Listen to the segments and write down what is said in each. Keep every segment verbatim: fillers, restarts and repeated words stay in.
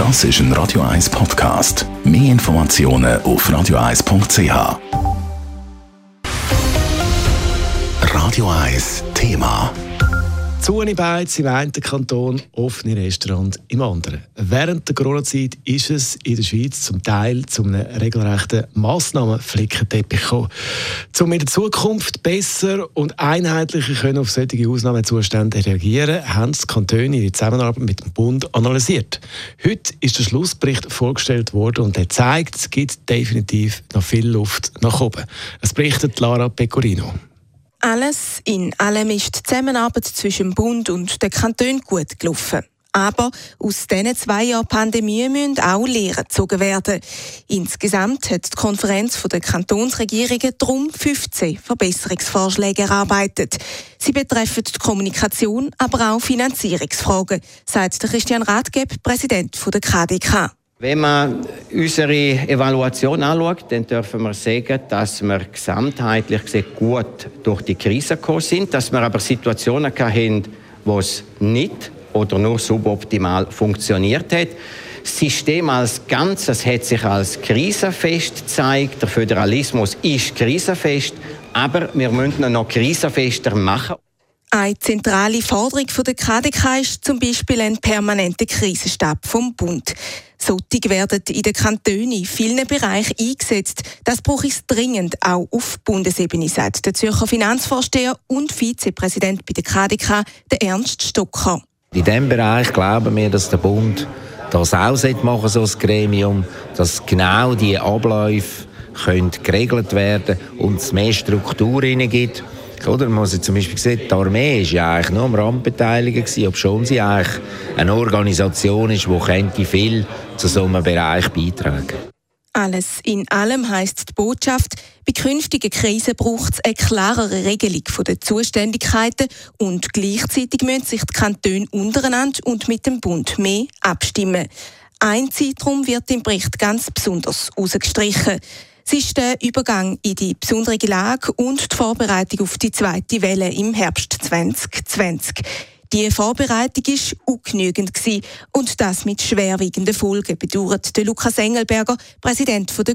Das ist ein Radio eins Podcast. Mehr Informationen auf radio eins punkt c h. Radio eins Thema. Zunibeiz im einen Kanton, offene Restaurants im anderen. Während der Corona-Zeit ist es in der Schweiz zum Teil zu einem regelrechten Massnahmenflickenteppich gekommen. Um in der Zukunft besser und einheitlicher können auf solche Ausnahmezustände reagieren, haben die Kantone ihre Zusammenarbeit mit dem Bund analysiert. Heute ist der Schlussbericht vorgestellt worden und der zeigt, es gibt definitiv noch viel Luft nach oben. Es berichtet Lara Pecorino. Alles in allem ist die Zusammenarbeit zwischen dem Bund und den Kantonen gut gelaufen. Aber aus diesen zwei Jahren Pandemie müssen auch Lehren gezogen werden. Insgesamt hat die Konferenz der Kantonsregierungen darum fünfzehn Verbesserungsvorschläge erarbeitet. Sie betreffen die Kommunikation, aber auch Finanzierungsfragen, sagt Christian Rathgeb, Präsident der K D K. Wenn man unsere Evaluation anschaut, dann dürfen wir sagen, dass wir gesamtheitlich gesehen gut durch die Krise gekommen sind, dass wir aber Situationen hatten, wo es nicht oder nur suboptimal funktioniert hat. Das System als Ganzes hat sich als krisenfest gezeigt. Der Föderalismus ist krisenfest, aber wir müssen ihn noch krisenfester machen. Eine zentrale Forderung der K D K ist zum Beispiel ein permanenter Krisenstab vom Bund. Solche werden in den Kantonen in vielen Bereichen eingesetzt. Das braucht es dringend auch auf Bundesebene, sagt der Zürcher Finanzvorsteher und Vizepräsident bei der K D K, der Ernst Stocker. In diesem Bereich glauben wir, dass der Bund das auch machen, so ein Gremium, dass genau diese Abläufe können geregelt werden und es mehr Struktur gibt. Oder man muss zum Beispiel sehen, die Armee war ja eigentlich nur am Rand beteiligt, obwohl sie eigentlich eine Organisation ist, die viel zu so einem Bereich beitragen könnte. Alles in allem heisst die Botschaft, bei künftigen Krisen braucht es eine klarere Regelung der Zuständigkeiten und gleichzeitig müssen sich die Kantone untereinander und mit dem Bund mehr abstimmen. Ein Zeitraum wird im Bericht ganz besonders herausgestrichen. Es ist der Übergang in die besondere Lage und die Vorbereitung auf die zweite Welle im Herbst zwanzig zwanzig. Die Vorbereitung war ungenügend und das mit schwerwiegenden Folgen, bedauert Lukas Engelberger, Präsident der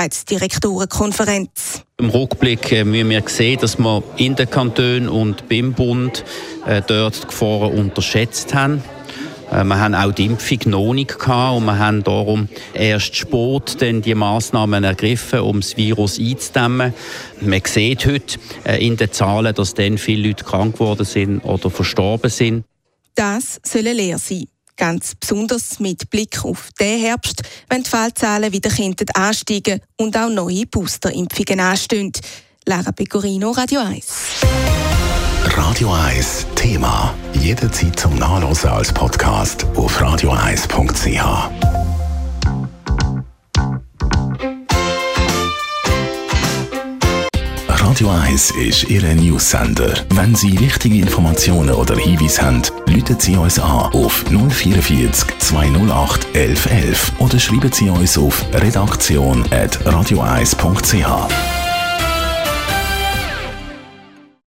Gesundheitsdirektorenkonferenz. Im Rückblick müssen wir sehen, dass wir in den Kantonen und beim Bund äh, dort die Gefahren unterschätzt haben. Wir haben auch die Impfung noch nicht gehabt und wir haben darum erst spät dann die Massnahmen ergriffen, um das Virus einzudämmen. Man sieht heute in den Zahlen, dass dann viele Leute krank geworden sind oder verstorben sind. Das soll eine Lehre sein. Ganz besonders mit Blick auf den Herbst, wenn die Fallzahlen wieder ansteigen und auch neue Boosterimpfungen anstehen. Lara Pecorino, Radio eins. Radio eins Thema. Jederzeit zum Nachlesen als Podcast auf radio eins punkt c h. Radio eins ist Ihr News-Sender. Wenn Sie wichtige Informationen oder Hinweise haben, rufen Sie uns an auf null vierundvierzig zweihundertacht elf elf oder schreiben Sie uns auf redaktion at radio eins punkt c h.